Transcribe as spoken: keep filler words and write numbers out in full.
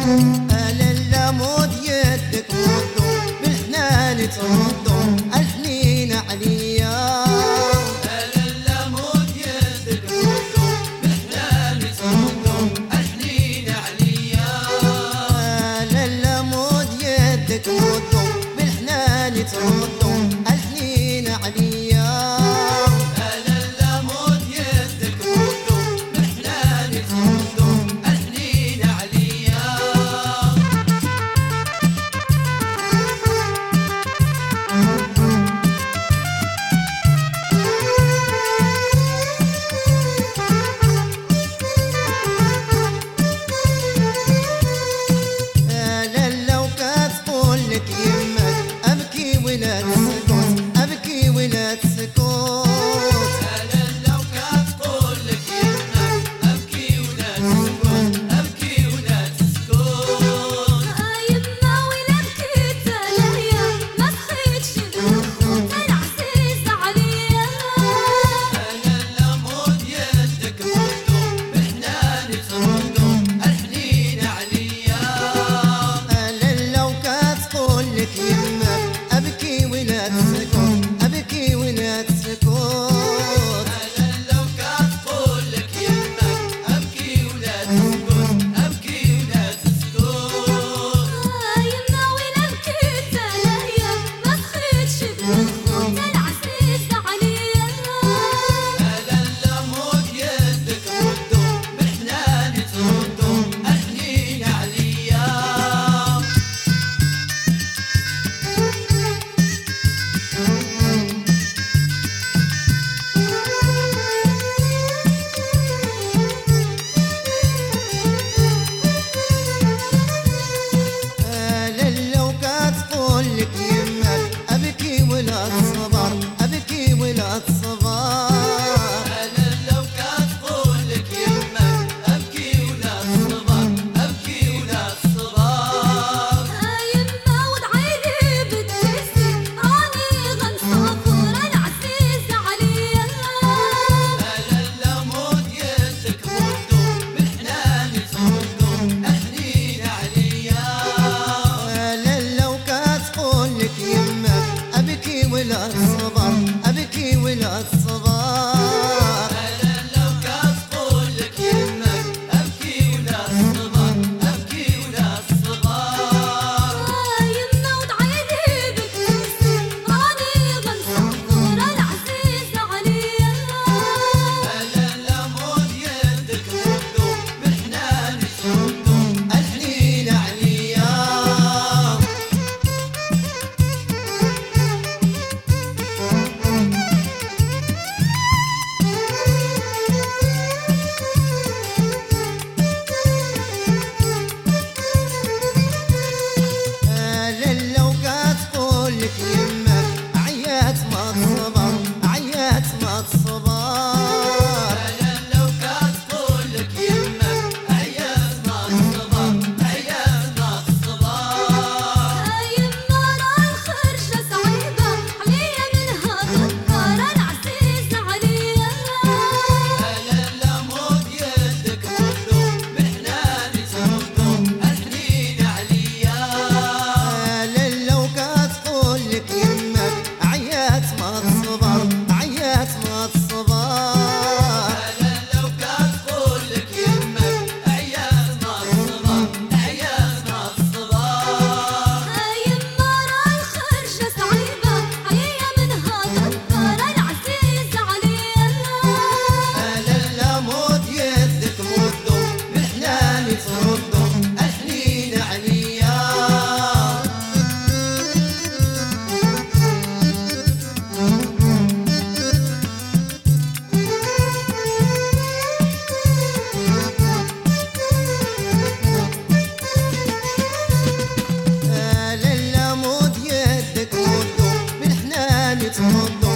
للمود يدك مدو بالحنان تردو الحنين عليا للمود يدك مدو بالحنان تردو الحنين عليا للمود يدك مدو بالحنان تردو الحنين عليا للمود يدك مدو بالحنان تردو الحنين عليا لو كتقول لك يمك ابكي ولا تسكت ابكي ولا تسكت لو كتقول لك يمك ابكي ولا تسكت ابكي ولا تسكت يما ولا بكيت عليا ما بخيتش بالخوت العزيز عليا للمود يدك مدو بالحنان تردو الحنين عليا لو كتقول لك يمك ابكي ولا تسكت ابكي ولا تسكت لو كتقول لك يمك ابكي ولا تسكت ابكي ولا تسكت يما ولا بكيت عليا ما بخيتش بالخوت العزيز عليا للمود يدك مدو بالحنان تردو الحنين عليا لو كتقول لك يمك ابكي ولا تصبر ابكي ولا تصبر لو كتقول لك يمك ابكي ولا تصبر ابكي ولا تصبر يما ودعيلي بتنسي راني غنصبر العزيز عليا للمود يدك مدو بالحنان تردو الحنين عليا لو كتقول لك يمك ابكي ولا تصبر ابكي ولا تصبر لو كتقول لك يمك ابكي ولا تصبر ابكي ولا تصبر يما ودعيلي بتنسي راني غنصبر العزيز عليا للمود يدك مدو بالحنان تردو الحنين عليا لو كتقول لك يمك عيات ما تصبر عيات ما تصبر لو كتقول لك يمك عياز ما تصبر عياز ما تصبر يما راه الخرجة صعيبة عليا منها غدار العزيز عليا للمود يدك مدو بالحنان تردو الحنين عليا لو كتقول لك يمك عيات ما تصبر عيات ما تصبر لو كتقول لك يمك عياز ما تصبر عياز ما تصبر يما راه الخرجة صعيبة عليا منها غدار العزيز عليا للمود يدك مدو بالحنان تردو الحنين عليا للمود يدك مدو بالحنان تردو